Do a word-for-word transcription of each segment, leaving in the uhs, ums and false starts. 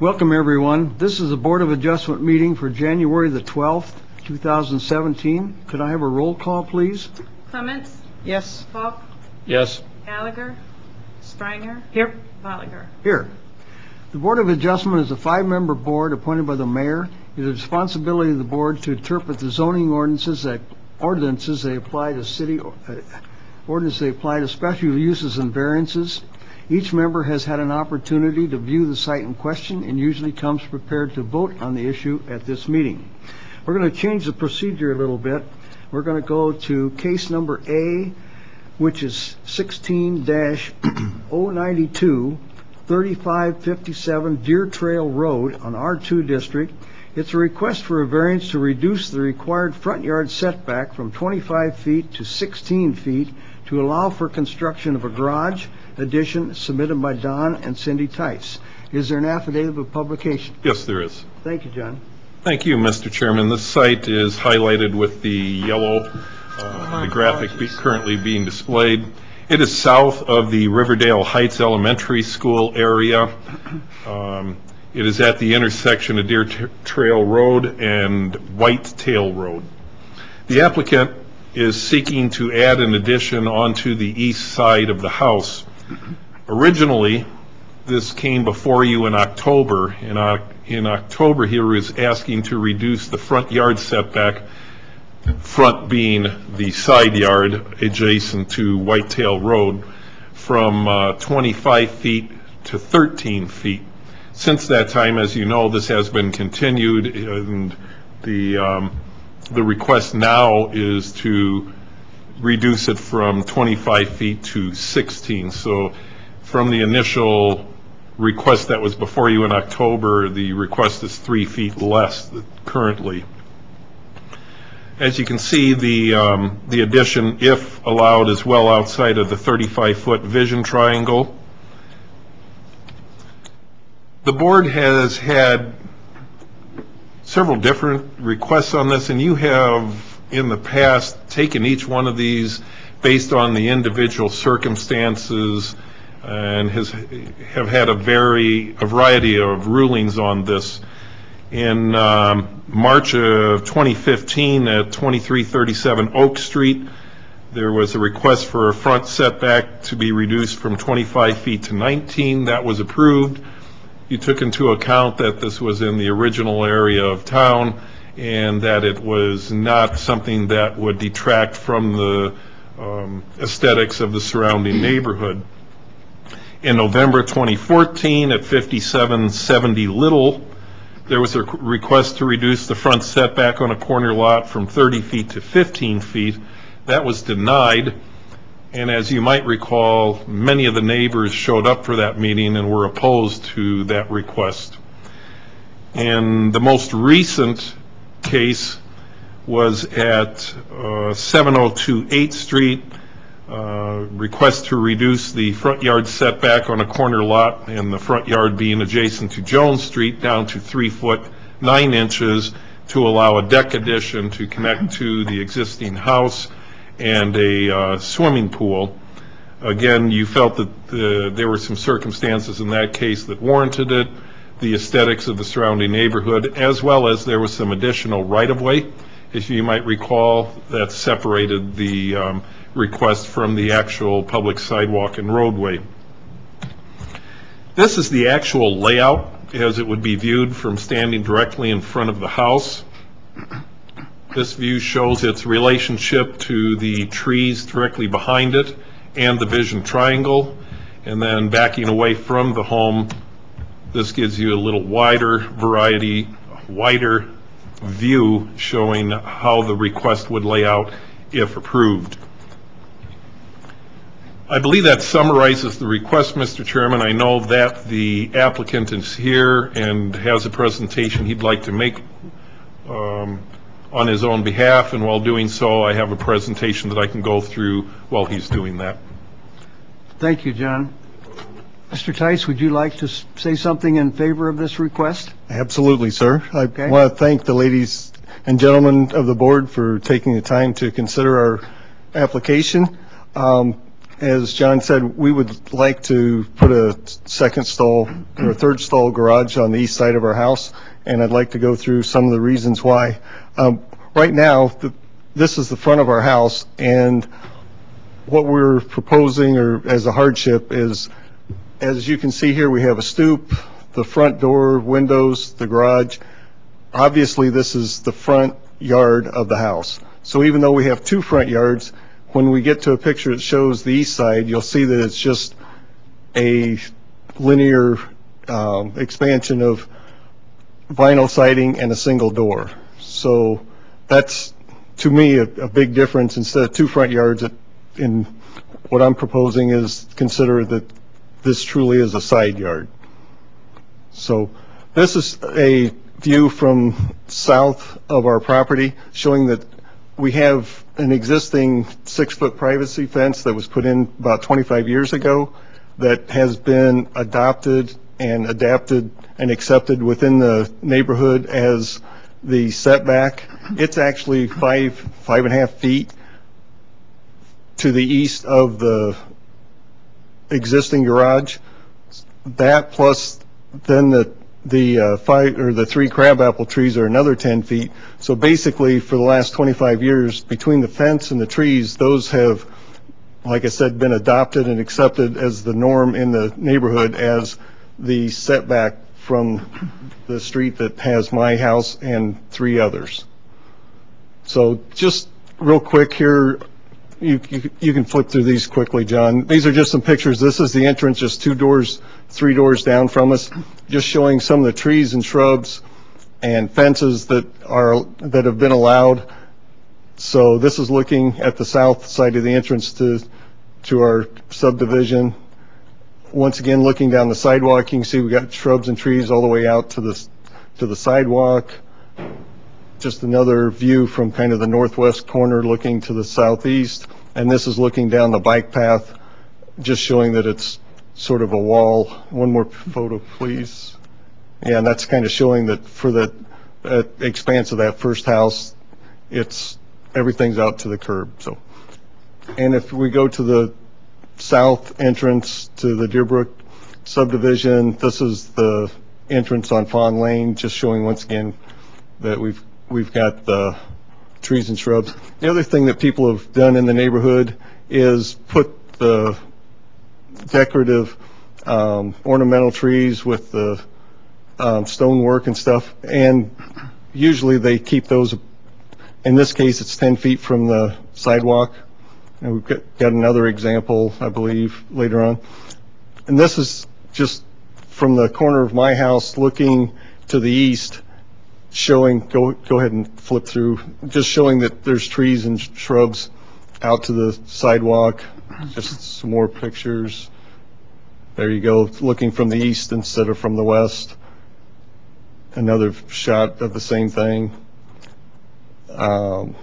Welcome, everyone. This is the Board of Adjustment meeting for January the twelfth, two thousand seventeen. Could I have a roll call, please? Clements? Yes. Falk? Yes. Gallagher? Stringer? Here. Bolliger? Here. The Board of Adjustment is a five-member board appointed by the mayor. It is the responsibility of the board to interpret the zoning ordinances that ordinances they apply to city uh, ordinances they apply to special uses and variances. Each member has had an opportunity to view the site in question and usually comes prepared to vote on the issue at this meeting. We're going to change the procedure a little bit. We're going to go to case number A, which is sixteen dash oh ninety-two, thirty-five fifty-seven Deer Trail Road on R two district. It's a request for a variance to reduce the required front yard setback from twenty-five feet to sixteen feet to allow for construction of a garage addition submitted by Don and Cindy Tice. Is there an affidavit of publication? Yes, there is. Thank you, John. Thank you, Mister Chairman. This site is highlighted with the yellow, uh, the graphic be currently being displayed. It is south of the Riverdale Heights Elementary School area. Um, it is at the intersection of Deer Trail Road and Whitetail Road. The applicant is seeking to add an addition onto the east side of the house. Originally, this came before you in October. In, uh, in October, he was asking to reduce the front yard setback, front being the side yard adjacent to Whitetail Road, from uh, twenty-five feet to thirteen feet. Since that time, as you know, this has been continued, and the um, the request now is to reduce it from twenty-five feet to sixteen. So from the initial request that was before you in October, the request is three feet less currently. As you can see, the um, the addition, if allowed, is well outside of the thirty-five foot vision triangle. The board has had several different requests on this, and you have in the past taken each one of these based on the individual circumstances and has have had a very a variety of rulings on this. In um, March of twenty fifteen at twenty-three thirty-seven Oak Street, there was a request for a front setback to be reduced from twenty-five feet to nineteen. That was approved. You took into account that this was in the original area of town and that it was not something that would detract from the um, aesthetics of the surrounding neighborhood. In November twenty fourteen at fifty-seven seventy Little, there was a request to reduce the front setback on a corner lot from thirty feet to fifteen feet. That was denied. And as you might recall, many of the neighbors showed up for that meeting and were opposed to that request. And the most recent case was at uh, seven oh two eighth Street, uh, request to reduce the front yard setback on a corner lot, and the front yard being adjacent to Jones Street, down to three foot nine inches to allow a deck addition to connect to the existing house and a uh, swimming pool. Again, you felt that uh, there were some circumstances in that case that warranted it, the aesthetics of the surrounding neighborhood, as well as there was some additional right-of-way, as you might recall, that separated the um, request from the actual public sidewalk and roadway. This is the actual layout as it would be viewed from standing directly in front of the house. This view shows its relationship to the trees directly behind it and the vision triangle. And then backing away from the home, this gives you a little wider variety, wider view showing how the request would lay out if approved. I believe that summarizes the request, Mister Chairman. I know that the applicant is here and has a presentation he'd like to make um, on his own behalf, and while doing so, I have a presentation that I can go through while he's doing that. Thank you, John. Mister Tice, would you like to say something in favor of this request? Absolutely, sir. I Okay. want to thank the ladies and gentlemen of the board for taking the time to consider our application. Um, as John said, we would like to put a second stall or a third stall garage on the east side of our house, and I'd like to go through some of the reasons why. Um, right now, the, this is the front of our house, and what we're proposing or as a hardship is, as you can see here, we have a stoop, the front door, windows, the garage. Obviously, this is the front yard of the house. So even though we have two front yards, when we get to a picture that shows the east side, you'll see that it's just a linear um, expansion of vinyl siding and a single door. So that's, to me, a, a big difference. Instead of two front yards, it, in what I'm proposing is consider that this truly is a side yard. So this is a view from south of our property showing that we have an existing six-foot privacy fence that was put in about twenty-five years ago that has been adopted and adapted and accepted within the neighborhood as the setback. It's actually five, five and a half feet to the east of the existing garage. That plus then the the uh, five or the three crabapple trees are another ten feet. So basically, for the last twenty-five years, between the fence and the trees, those have, like I said, been adopted and accepted as the norm in the neighborhood as the setback from the street that has my house and three others. So just real quick here, you, you, you can flip through these quickly, John. These are just some pictures. This is the entrance, just two doors, three doors down from us, just showing some of the trees and shrubs and fences that are that have been allowed. So this is looking at the south side of the entrance to to our subdivision. Once again, looking down the sidewalk, you can see we got shrubs and trees all the way out to the to the sidewalk. Just another view from kind of the northwest corner looking to the southeast. And this is looking down the bike path, just showing that it's sort of a wall. One more photo, please. Yeah, and that's kind of showing that for the uh, expanse of that first house, it's everything's out to the curb. So, and if we go to the south entrance to the Deerbrook subdivision, this is the entrance on Fawn Lane, just showing once again that we've we've got the trees and shrubs. The other thing that people have done in the neighborhood is put the decorative um, ornamental trees with the um, stonework and stuff, and usually they keep those. In this case, it's ten feet from the sidewalk. And we've got, got another example, I believe, later on. And this is just from the corner of my house looking to the east, showing, go, go ahead and flip through, just showing that there's trees and shrubs out to the sidewalk. Just some more pictures. There you go, looking from the east instead of from the west. Another shot of the same thing. Um,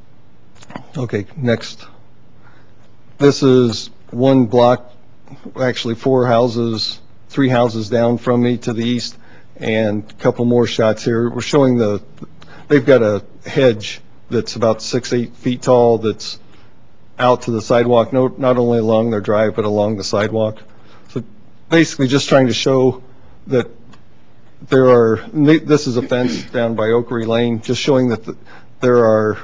okay, next. This is one block, actually four houses, three houses down from me to the east, and a couple more shots here. We're showing the, they've got a hedge that's about six, eight feet tall that's out to the sidewalk, no, not only along their drive, but along the sidewalk. So basically just trying to show that there are, this is a fence down by Oakery Lane, just showing that the, there are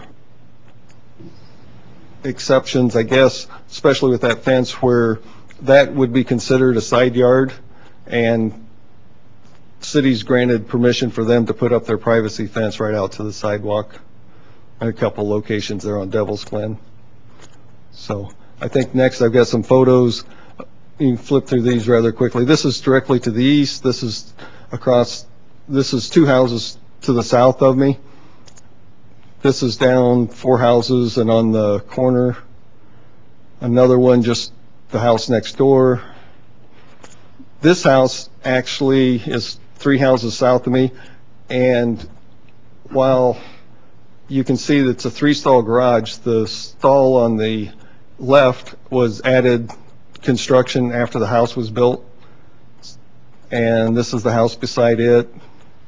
exceptions, I guess, especially with that fence where that would be considered a side yard, and cities granted permission for them to put up their privacy fence right out to the sidewalk in a couple locations there on Devil's Glen. So I think next I've got some photos. You can flip through these rather quickly. This is directly to the east. This is across, this is two houses to the south of me. This is down four houses and on the corner. Another one just the house next door. This house actually is three houses south of me, and while you can see that it's a three-stall garage, the stall on the left was added construction after the house was built, and this is the house beside it.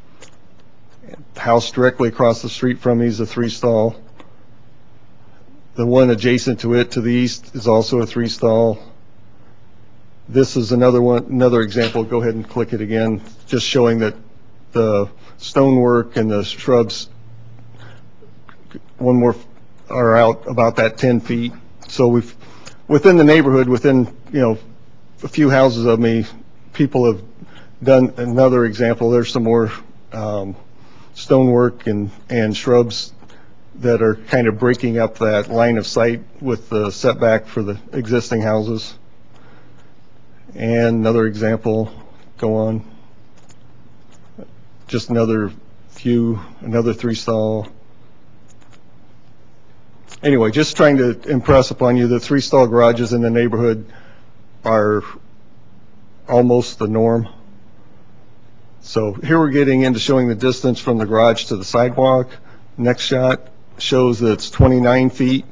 The house directly across the street from me is a three-stall. The one adjacent to it to the east is also a three stall. This is another one, another example. Go ahead and click it again, just showing that the stonework and the shrubs, one more, are out about that ten feet. So we've, within the neighborhood, within, you know, a few houses of me, people have done another example. There's some more um, stonework and, and shrubs that are kind of breaking up that line of sight with the setback for the existing houses. And another example, go on. Just another few, another three stall. Anyway, just trying to impress upon you the three stall garages in the neighborhood are almost the norm. So here we're getting into showing the distance from the garage to the sidewalk. Next shot shows that it's twenty-nine feet.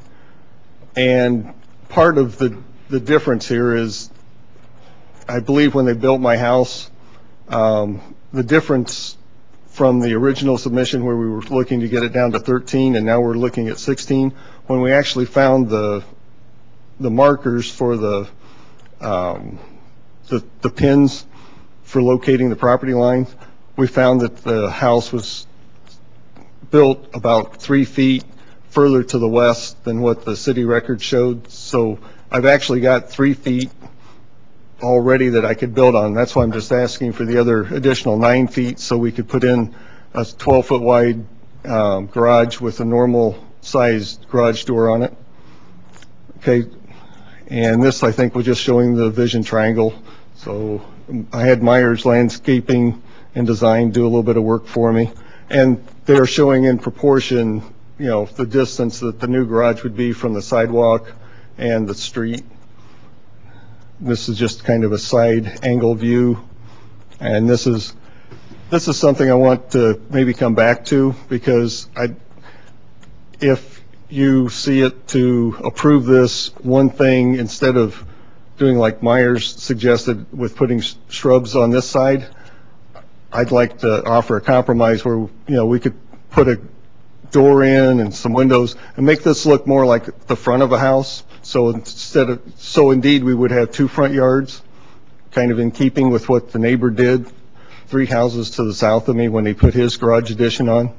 And part of the, the difference here is, I believe when they built my house, um, the difference from the original submission where we were looking to get it down to thirteen and now we're looking at sixteen, when we actually found the the markers for the um, the, the pins for locating the property lines, we found that the house was built about three feet further to the west than what the city record showed. So I've actually got three feet already that I could build on. That's why I'm just asking for the other additional nine feet so we could put in a twelve foot wide um, garage with a normal sized garage door on it. Okay, and this I think was just showing the vision triangle. So I had Myers Landscaping and Design do a little bit of work for me, and they are showing in proportion, you know, the distance that the new garage would be from the sidewalk and the street. This is just kind of a side angle view, and this is this is something I want to maybe come back to, because I, if you see it to approve this one thing instead of doing like Myers suggested with putting shrubs on this side, I'd like to offer a compromise where, you know, we could put a door in and some windows and make this look more like the front of a house. So instead of, so indeed we would have two front yards, kind of in keeping with what the neighbor did three houses to the south of me when he put his garage addition on.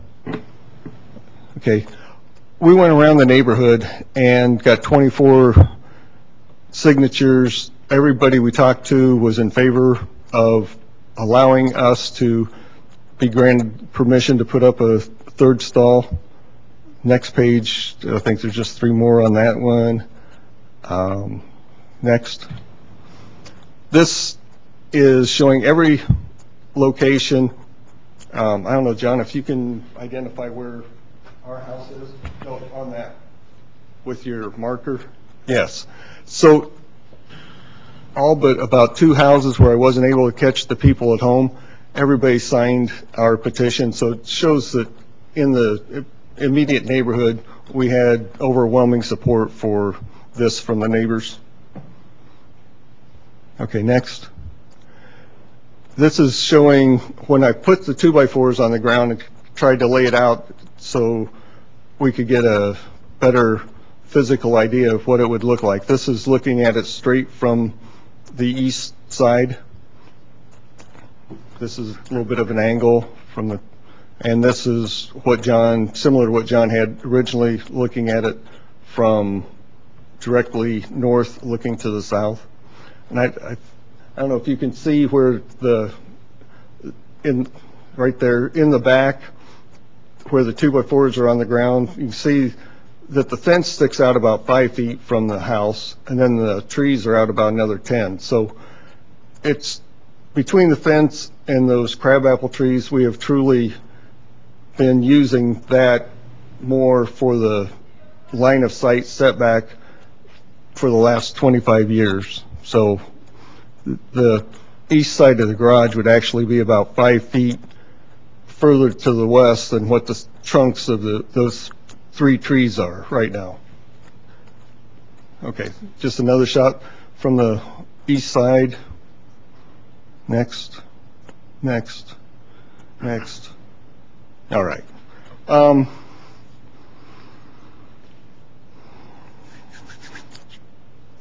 Okay, we went around the neighborhood and got twenty-four signatures. Everybody we talked to was in favor of allowing us to be granted permission to put up a third stall. Next page, I think there's just three more on that one. Um, next. This is showing every location. Um, I don't know, John, if you can identify where our house is. No, on that with your marker. Yes. So all but about two houses where I wasn't able to catch the people at home, everybody signed our petition. So it shows that in the immediate neighborhood, we had overwhelming support for this from the neighbors. Okay, next. This is showing when I put the two by fours on the ground and tried to lay it out so we could get a better physical idea of what it would look like. This is looking at it straight from the east side. This is a little bit of an angle from the, and this is what John, similar to what John had originally, looking at it from directly north looking to the south. And I, I, I don't know if you can see where the, in right there in the back, where the two by fours are on the ground, you can see that the fence sticks out about five feet from the house, and then the trees are out about another ten. So it's between the fence and those crabapple trees, we have truly been using that more for the line of sight setback for the last twenty-five years. So the east side of the garage would actually be about five feet further to the west than what the trunks of the, those three trees are right now. Okay, just another shot from the east side. Next, next, next. All right. Um,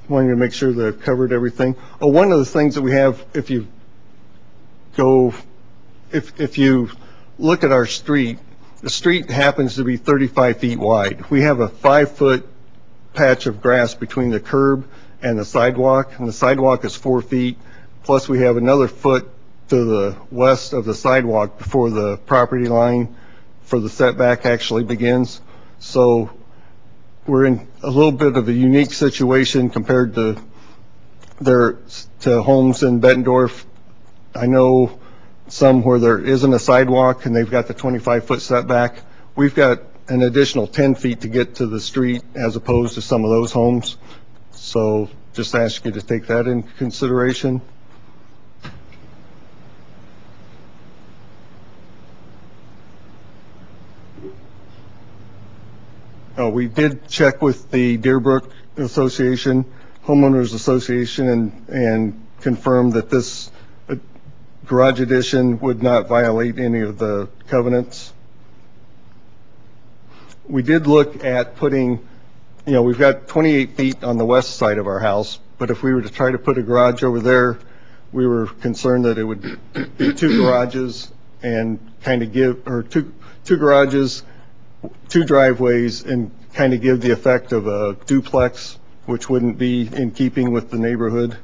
wanting to make sure they've covered everything. Oh, one of the things that we have, if you go, if, if you look at our street, the street happens to be thirty-five feet wide. We have a five-foot patch of grass between the curb and the sidewalk, and the sidewalk is four feet, plus we have another foot to the west of the sidewalk before the property line for the setback actually begins. So we're in a little bit of a unique situation compared to their, to homes in Bettendorf. I know some where there isn't a sidewalk and they've got the twenty-five foot setback. We've got an additional ten feet to get to the street as opposed to some of those homes. So just ask you to take that into consideration. Oh, we did check with the Deerbrook Association, Homeowners Association, and, and confirmed that this uh, garage addition would not violate any of the covenants. We did look at putting, you know, we've got twenty-eight feet on the west side of our house, but if we were to try to put a garage over there, we were concerned that it would be two garages and kind of give, or two, two garages, two driveways, and kind of give the effect of a duplex, which wouldn't be in keeping with the neighborhood.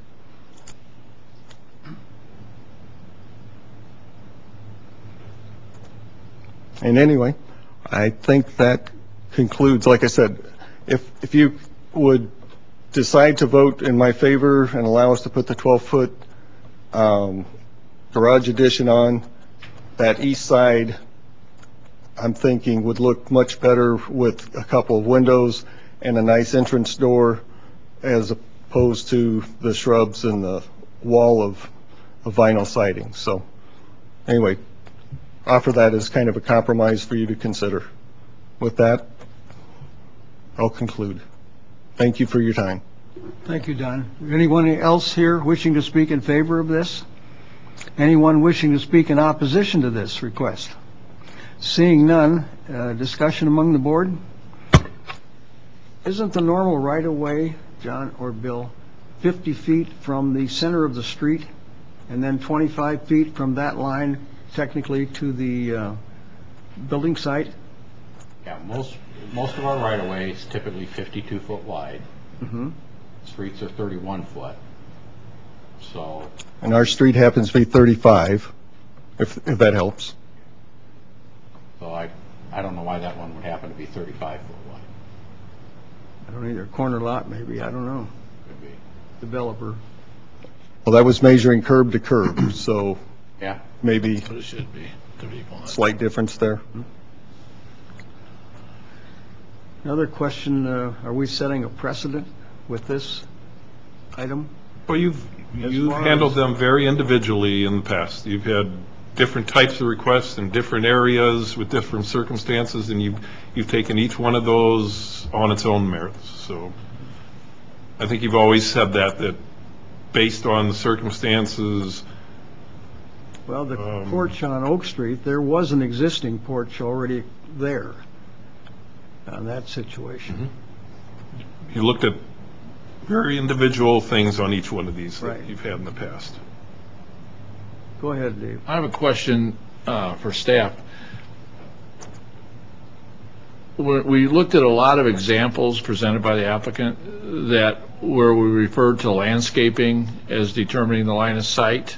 And anyway, I think that concludes. Like I said, if if you would decide to vote in my favor and allow us to put the twelve foot um, garage addition on, that east side, I'm thinking would look much better with a couple of windows and a nice entrance door as opposed to the shrubs and the wall of, of vinyl siding. So anyway, offer that as kind of a compromise for you to consider. With that, I'll conclude. Thank you for your time. Thank you, Don. Anyone else here wishing to speak in favor of this? Anyone wishing to speak in opposition to this request? Seeing none, uh, discussion among the board? Isn't the normal right-of-way, John or Bill, fifty feet from the center of the street and then twenty-five feet from that line technically to the uh, building site? Yeah, most, most of our right-of-way is typically fifty-two foot wide. Mm-hmm. Streets are thirty-one foot. So, And our street happens to be thirty-five, if, if that helps. so I, I don't know why that one would happen to be thirty-five foot wide. I don't either. Corner lot, maybe. I don't know. Could be. Developer. Well, that was measuring curb to curb, so Yeah. maybe But it should be, to be blunt. slight difference there. Another question, uh, are we setting a precedent with this item? Well, you've, As you've far handled as- them very individually in the past. You've had different types of requests in different areas with different circumstances, and you've, you've taken each one of those on its own merits. So I think you've always said that, that based on the circumstances, Well, the Um, porch on Oak Street, there was an existing porch already there on that situation. you looked at very individual things on each one of these Right. that you've had in the past. Go ahead, Dave. I have a question uh, for staff. We we looked at a lot of examples presented by the applicant that where we referred to landscaping as determining the line of sight.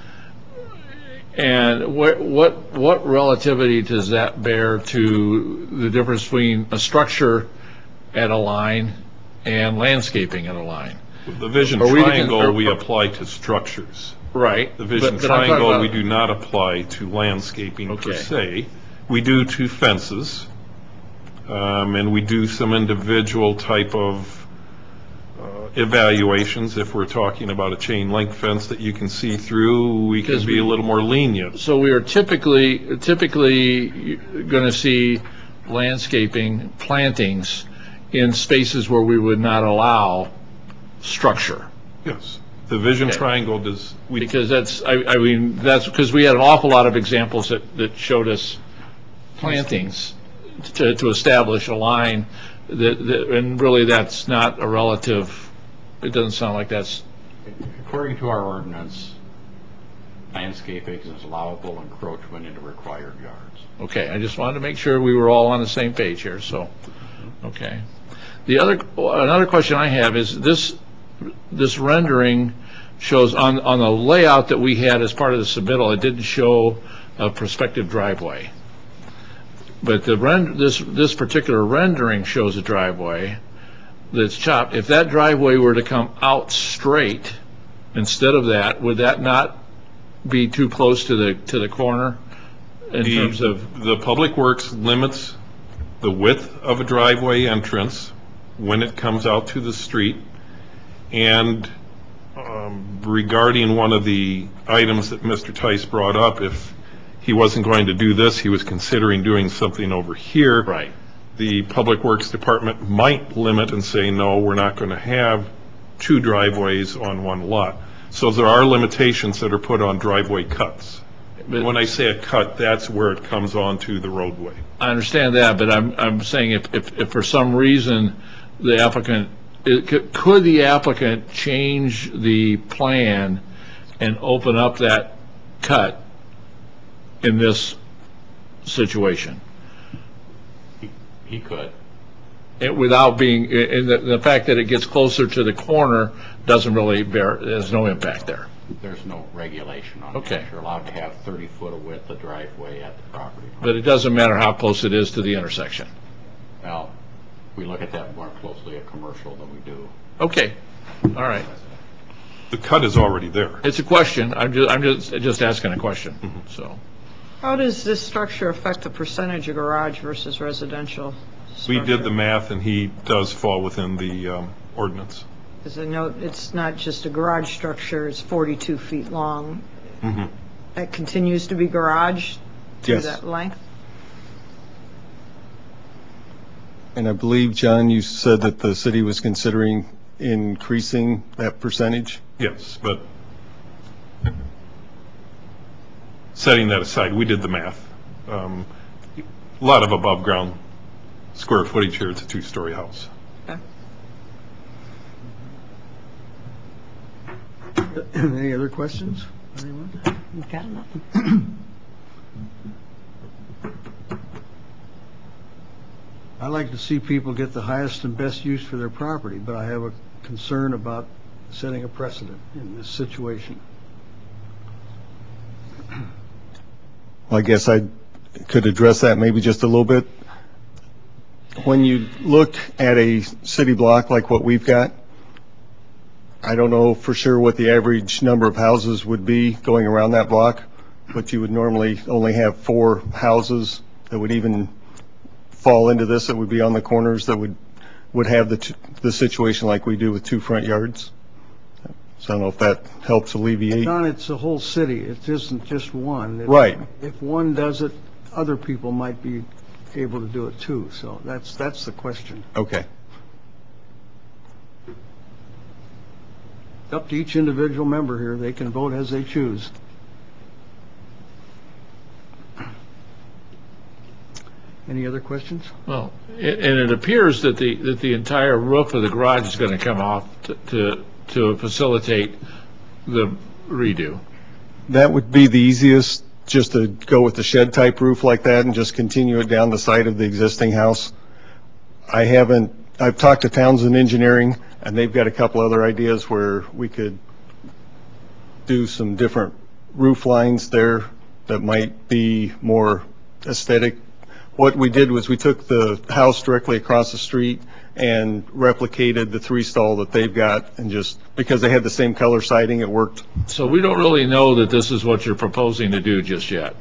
And what what what relativity does that bear to the difference between a structure at a line and landscaping at a line? The vision Are we to con- triangle, are- we apply to structures. Right. The vision but- but I'm talking triangle, about- we do not apply to landscaping per Okay. se. We do to fences, um, and we do some individual type of uh, evaluations. If we're talking about a chain link fence that you can see through, we can Because be a we- little more lenient. So we are typically, typically going to see landscaping plantings in spaces where we would not allow structure. Yes. The vision Okay. triangle does, we, Because that's, I, I mean, that's because we had an awful lot of examples that, that showed us plantings to, to establish a line that, that, and really that's not a relative it doesn't sound like that's, According to our ordinance, landscaping is allowable encroachment into required yards. okay, I just wanted to make sure we were all on the same page here, so, okay. The other, another question I have is this, this rendering shows, on, on the layout that we had as part of the submittal, it didn't show a prospective driveway. But the rend, this, this particular rendering shows a driveway that's chopped. If that driveway were to come out straight instead of that, would that not be too close to the, to the corner in The- terms of, The Public Works limits the width of a driveway entrance when it comes out to the street. And um, regarding one of the items that Mister Tice brought up, if he wasn't going to do this, he was considering doing something over here. right? The Public Works Department might limit and say, no, we're not going to have two driveways on one lot. So there are limitations that are put on driveway cuts. But- When I say a cut, that's where it comes onto the roadway. I understand that, but I'm, I'm saying if, if, if for some reason the applicant, it could, could the applicant change the plan and open up that cut in this situation? He, he could. It, without being, and the, the fact that it gets closer to the corner doesn't really bear, there's no impact there. There's no regulation on Okay. that. You're allowed to have thirty foot of width of driveway at the property line. But it doesn't matter how close it is to the intersection. Well, we look at that more closely at commercial than we do. Okay, all right. The cut is already there. It's a question, I'm just, I'm just, just asking a question, so. How does this structure affect the percentage of garage versus residential We did structure? the math, and he does fall within the um, ordinance. Because I know it's not just a garage structure, it's forty-two feet long. Mhm. That continues to be garage to Yes. that length? And I believe, John, you said that the city was considering increasing that percentage? Yes, but setting that aside, we did the math. Um, A lot of above-ground square footage here. It's a two-story house. Okay. Any other questions? Anyone? Got nothing. I like to see people get the highest and best use for their property, but I have a concern about setting a precedent in this situation. Well, I guess I could address that maybe just a little bit. When you look at a city block like what we've got, I don't know for sure what the average number of houses would be going around that block, but you would normally only have four houses that would even fall into this, that would be on the corners, that would, would have the, t- the situation like we do with two front yards. So I don't know if that helps alleviate. Don, it's a whole city. It isn't just one. If- Right. If one does it, other people might be able to do it too. So that's, that's the question. Okay. Up to each individual member here. They can vote as they choose. Any other questions? Well, a- and it appears that the, that the entire roof of the garage is going to come off to- to, to facilitate the redo. That would be the easiest, just to go with the shed-type roof like that and just continue it down the side of the existing house. I haven't, I've talked to Townsend Engineering, and they've got a couple other ideas where we could do some different roof lines there that might be more aesthetic. What we did was we took the house directly across the street and replicated the three-stall that they've got, and just, because they had the same color siding, it worked. So we don't really know that this is what you're proposing to do just yet.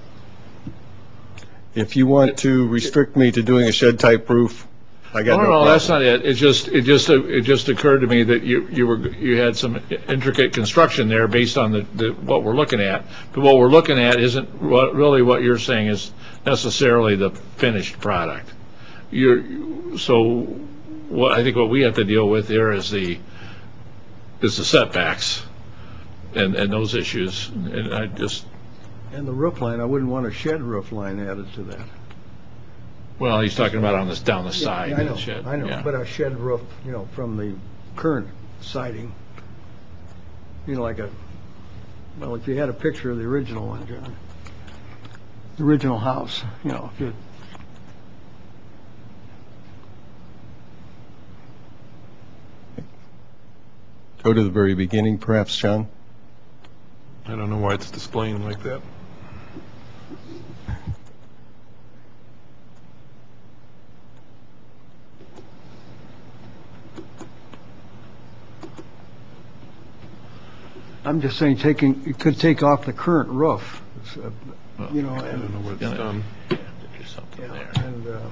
If you want to restrict me to doing a shed-type roof, I got No, no no, problem. that's not it. It just, it just, it just occurred to me that you, you were, you had some intricate construction there based on the, the, what we're looking at. But what we're looking at isn't what, really what you're saying is necessarily the finished product. You're, so what, I think what we have to deal with here is the, is the setbacks and, and those issues. And I just, And the roof line, I wouldn't want a shed roof line added to that. well, he's talking about on this, down the side. I know, of the shed. I know, Yeah. but a shed roof, you know, from the current siding. You know, like a, well, if you had a picture of the original one, John, the original house, you know, if you, Go to the very beginning, perhaps, John? I don't know why it's displaying like that. I'm just saying, taking, you could take off the current roof, uh, you know, I don't know and, where it's Yeah. done. Do something yeah, there. and, uh,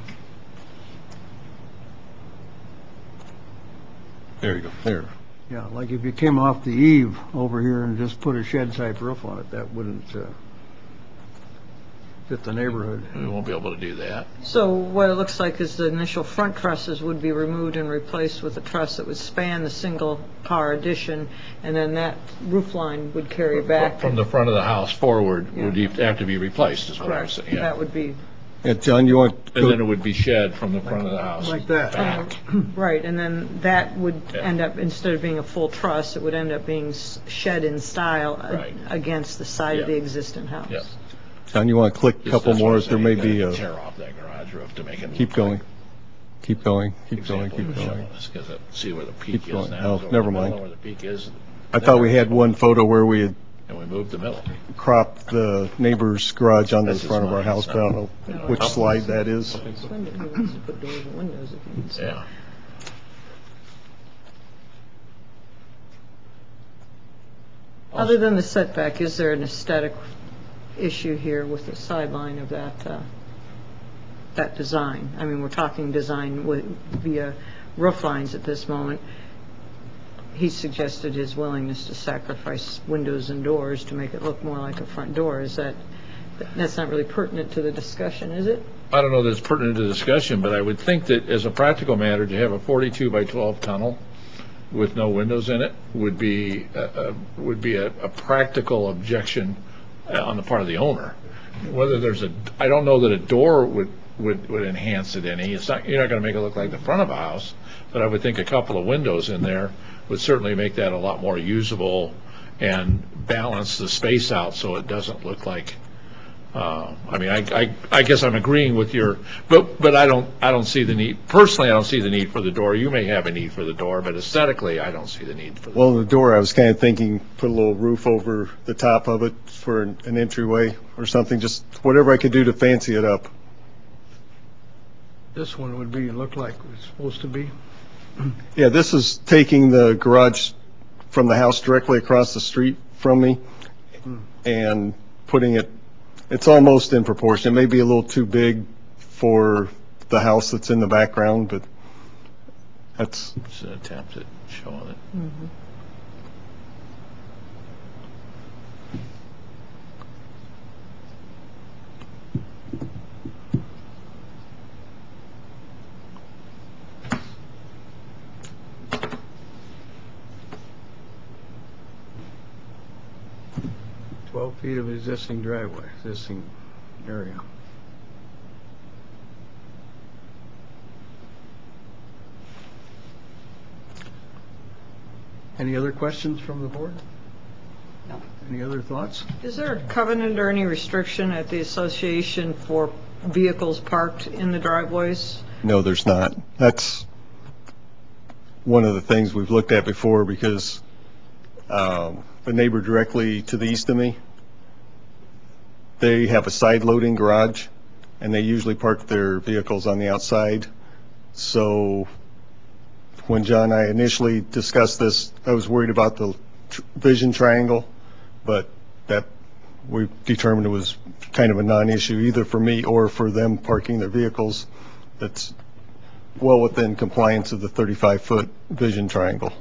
There you go. There. yeah, like if you came off the eave over here and just put a shed-type roof on it, that wouldn't uh, fit the neighborhood. We won't be able to do that. So what it looks like is the initial front trusses would be removed and replaced with a truss that would span the single-car addition, and then that roof line would carry back. From the front of the house forward would Yeah. have to be replaced, is what I was Correct. saying, yeah. That would be, Yeah, John, you want, And then go, it would be shed from the front of the house. Like that. back. right, and then that would Yeah. end up, instead of being a full truss, it would end up being s- shed in style a- Right. against the side of Yeah. the existing house. Yeah. John, you want to click a Just- couple that's what more? I'm There may saying, be you a, gotta tear off that garage roof to make it. keep look going. like Keep going, keep going, example keep you were going. showing us, 'cause it- see where the peak Keep is going. now. Oh, It's over never the middle mind. Where the peak is. I thought we had one photo where we had And we moved the middle. cropped the neighbor's garage onto the That's his front of our money, house, it's but I not- don't know No. which slide that is. This window, he wants to put doors and windows if he needs to. Yeah. Other than the setback, is there an aesthetic issue here with the sideline of that, uh, that design? I mean, we're talking design with, via roof lines at this moment. He suggested his willingness to sacrifice windows and doors to make it look more like a front door. Is that, that's not really pertinent to the discussion, is it? I don't know that it's pertinent to discussion, but I would think that as a practical matter, to have a forty-two by twelve tunnel with no windows in it would be, uh, uh, would be a, a practical objection uh, on the part of the owner. Whether there's a, I don't know that a door would, would, would enhance it any. It's not, you're not going to make it look like the front of a house, but I would think a couple of windows in there would certainly make that a lot more usable and balance the space out so it doesn't look like, uh, I mean, I, I, I guess I'm agreeing with your, but, but I don't, I don't see the need, personally, I don't see the need for the door. You may have a need for the door, but aesthetically, I don't see the need for the Well, the door, I was kind of thinking, put a little roof over the top of it for an an entryway or something, just whatever I could do to fancy it up. This one would be, look like it's supposed to be. Yeah, this is taking the garage from the house directly across the street from me and putting it, it's almost in proportion. It may be a little too big for the house that's in the background, but that's, It's an attempt at showing it. twelve feet of existing driveway, existing area. Any other questions from the board? No. Any other thoughts? Is there a covenant or any restriction at the association for vehicles parked in the driveways? no, there's not. That's one of the things we've looked at before because um, the neighbor directly to the east of me, they have a side loading garage and they usually park their vehicles on the outside. So when John and I initially discussed this, I was worried about the tr- vision triangle, but that we determined it was kind of a non-issue either for me or for them parking their vehicles. That's well within compliance of the thirty-five foot vision triangle.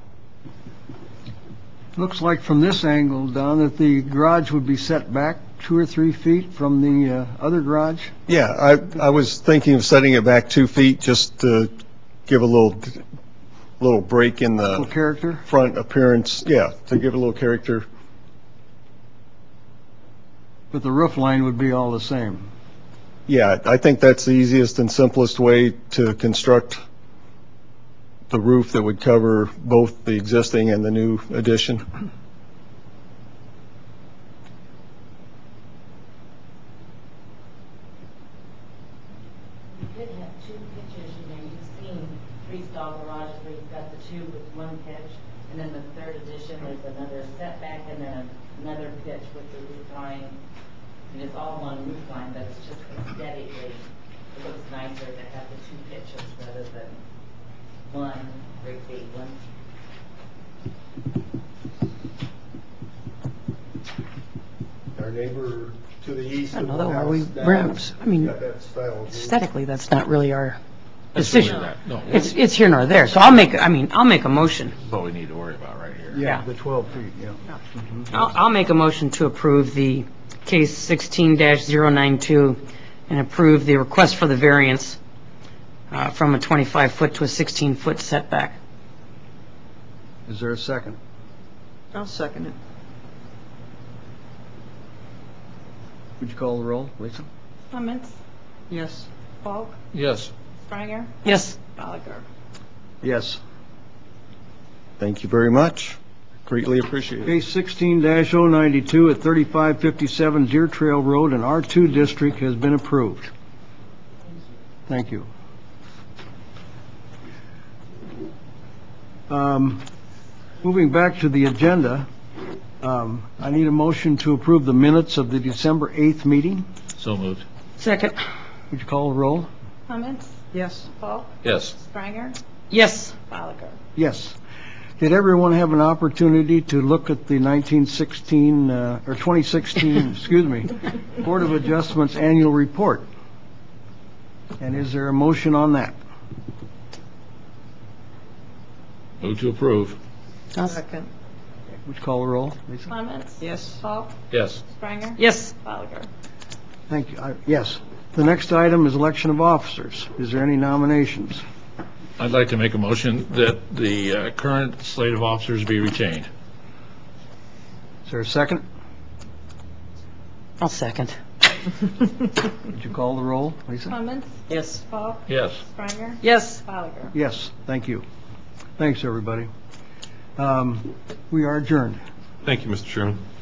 Looks like from this angle down that the garage would be set back two or three feet from the uh, other garage. Yeah, I, I was thinking of setting it back two feet just to give a little, little break in Little the character. front appearance. Yeah, to give it a little character. But the roof line would be all the same. Yeah, I think that's the easiest and simplest way to construct the roof that would cover both the existing and the new addition. You could have two pitches, you know, you've seen three-stall garages where you've got the two with one pitch, and then the third addition is another setback, and then another pitch with the roof line. And it's all one roof line, but it's just aesthetically, it looks nicer to have the two pitches rather than one great big one. Our neighbor to the east I of don't the know, are house we, down, we're- I mean, got that style of roof. aesthetically, that's not really our That's really decision. not- No, It's, it's here nor there, so I'll make, I mean, I'll make a motion. that's what we need to worry about right here. Yeah, Yeah. the twelve feet, yeah. I'll, I'll make a motion to approve the case sixteen dash zero nine two and approve the request for the variance uh, from a twenty-five foot to a sixteen foot setback. Is there a second? I'll second it. Would you call the roll, Lisa? Clements, Yes. Falk, Yes. Springer, Yes. Gallagher. Yes. Thank you very much. Greatly appreciate it. Case sixteen dash oh ninety-two at thirty-five fifty-seven Deer Trail Road in R two District has been approved. Thank you. Um, Moving back to the agenda, um, I need a motion to approve the minutes of the December eighth meeting. So moved. Second. Would you call the roll? Clements, Yes. Falk, Yes. Springer, Yes. Gallagher. Yes. Did everyone have an opportunity to look at the nineteen sixteen, uh, or twenty sixteen, excuse me, Board of Adjustments Annual Report? And is there a motion on that? Move to approve. I'll s- Second. Would you call the roll, Lisa? Clements, Yes. Falk, Yes. Springer, Yes. Gallagher. Thank you. I- Yes. The next item is election of officers. Is there any nominations? I'd like to make a motion that the uh, current slate of officers be retained. Is there a second? I'll second. Would you call the roll, Lisa? Clements, Yes. Falk, Yes. Springer, Yes. Gallagher. Yes, thank you. Thanks, everybody. Um, We are adjourned. Thank you, Mister Chairman.